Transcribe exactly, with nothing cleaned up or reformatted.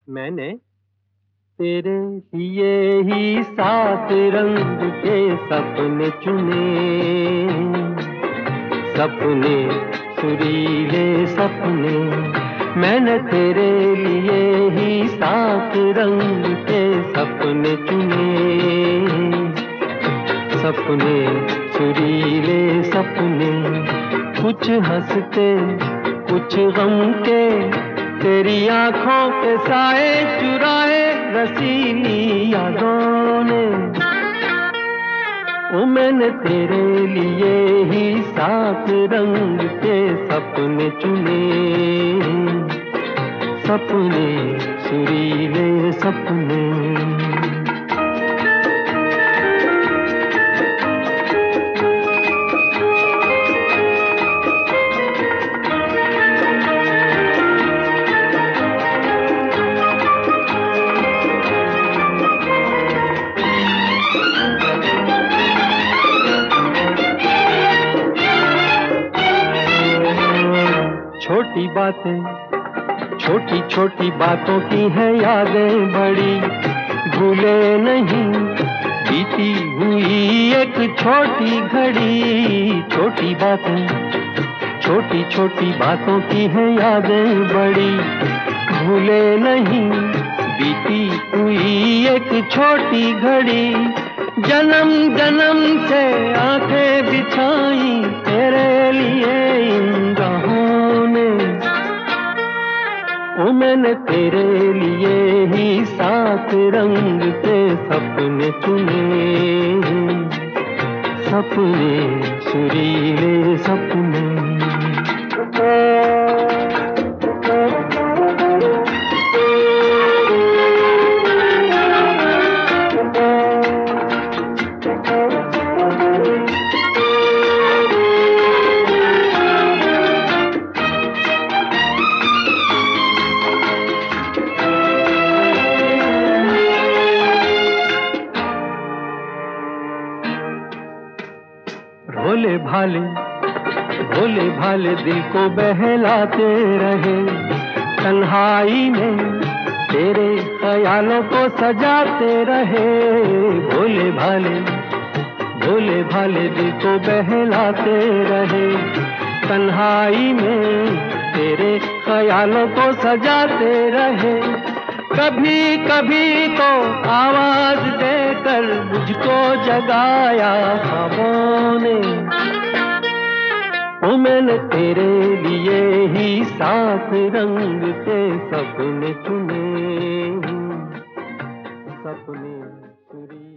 मैंने तेरे लिए ही सात रंग के सपने चुने, सपने सुरीले सपने। मैंने तेरे लिए ही सात रंग के सपने चुने, सपने सुरीले सपने। कुछ हंसते कुछ गम के, तेरी आंखों के साए चुराए रसीली यादों ने। ओ मैंने तेरे लिए ही सात रंग के सपने चुने, सपने सुरीले सपने। छोटी बातें छोटी छोटी बातों की है यादें बड़ी, भूले नहीं बीती हुई एक छोटी घड़ी। छोटी बातें छोटी छोटी बातों की है यादें बड़ी, भूले नहीं बीती हुई एक छोटी घड़ी। जन्म जन्म से आंखें बिछाई तेरे लिए इन राहों ने। ओ मैंने तेरे लिए ही सात रंग के सपने चुने, सपने सुरीले सपने। भोले भाले भोले भाले दिल को बहलाते रहे, तन्हाई में तेरे ख्यालों को सजाते रहे। भोले भाले भोले भाले दिल को बहलाते रहे, तन्हाई में तेरे ख्यालों को सजाते रहे। कभी कभी तो आवाज देकर मुझको जगाया ख्वाबों ने। ओ मैंने तेरे लिए ही सात रंग के सपने चुने, सपने सुरी